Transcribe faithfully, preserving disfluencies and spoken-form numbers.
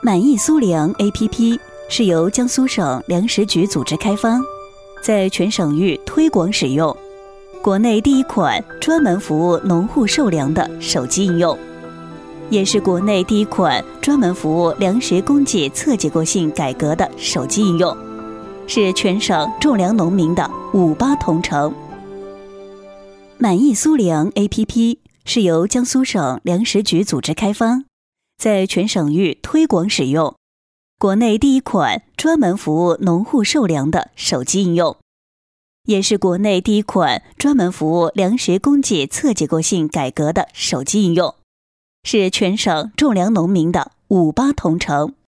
满意苏粮 A P P 是由江苏省粮食局组织开发，在全省域推广使用，国内第一款专门服务农户售粮的手机应用，也是国内第一款专门服务粮食供给侧结构性改革的手机应用，是全省种粮农民的五八同城。满意苏粮 A P P 是由江苏省粮食局组织开发，在全省域推广使用，国内第一款专门服务农户售粮的手机应用，也是国内第一款专门服务粮食供给侧结构性改革的手机应用，是全省种粮农民的五八同城。